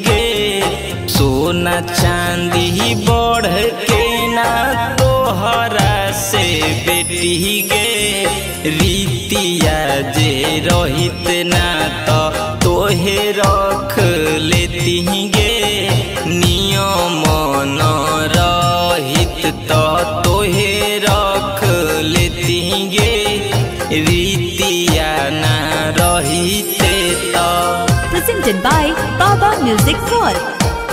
गे। सोना चांदी बढ़ के ना तोहरा से बेटी गे। रीतिया जे रहित ना तो तोहे रख लेती गे। नियम न रहित तो तोहे रख लेती गे। रीतिया ना रहिते तो। Presented by Baba Music World.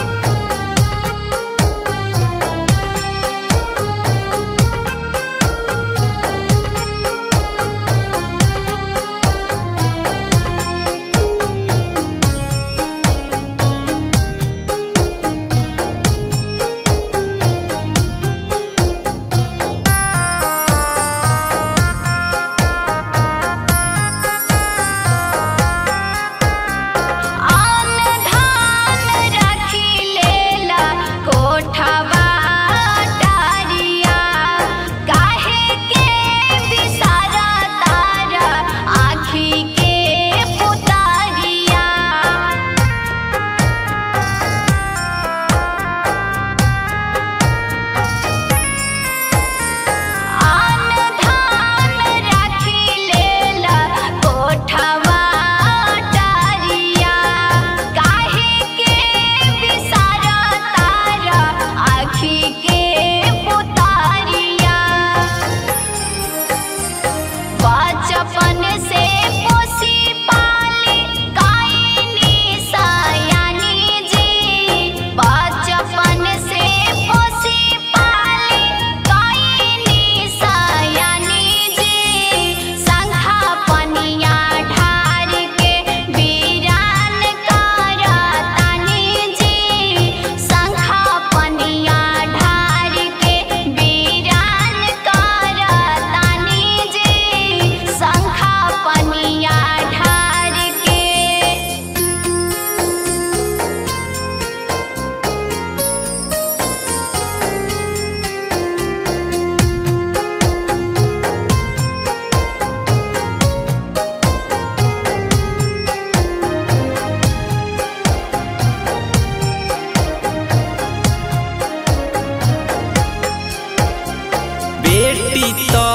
बेटी तो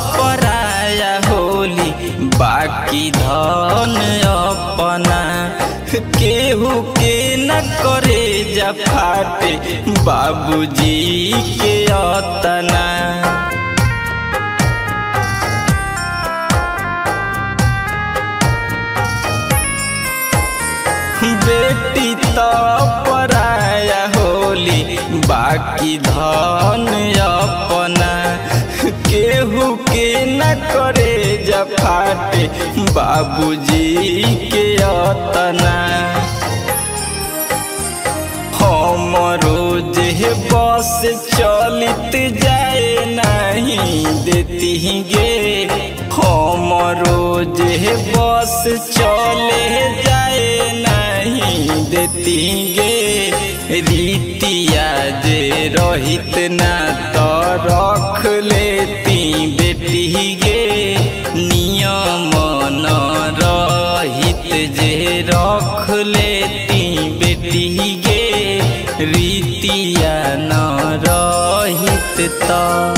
पराया होली बाकी धन अपना। केहू के न करे जा फाटे बाबूजी के अतना। बेटी तो पराया होली बाकी धन अपना। केहू के न करे जा फाटे बाबूजी के अतना। हम रोज बस चलित जाए नहीं देती गे। हम रोज बस चले जाए नहीं देती गे। रीतिया जे रहित ना तो रख लेती बेटी गे। नियम न रहित जे रख लेती बेटी गे। रीतिया न रहित तो।